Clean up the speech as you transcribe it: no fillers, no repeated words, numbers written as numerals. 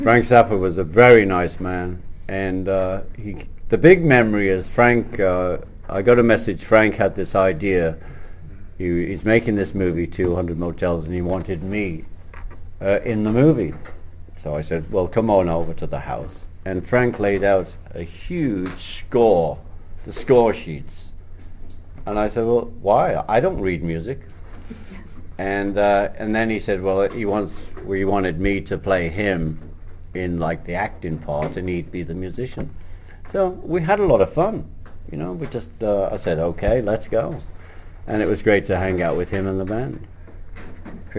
Frank Zappa was a very nice man, and the big memory is Frank. I got a message. Frank had this idea. He's making this movie, 200 Motels, and he wanted me in the movie. So I said, well, come on over to the house. And Frank laid out a huge score, the score sheets. And I said, well, why? I don't read music. And then he said, well, he wanted me to play him in like the acting part, and he'd be the musician. So we had a lot of fun. We just, I said, okay, let's go. And it was great to hang out with him and the band.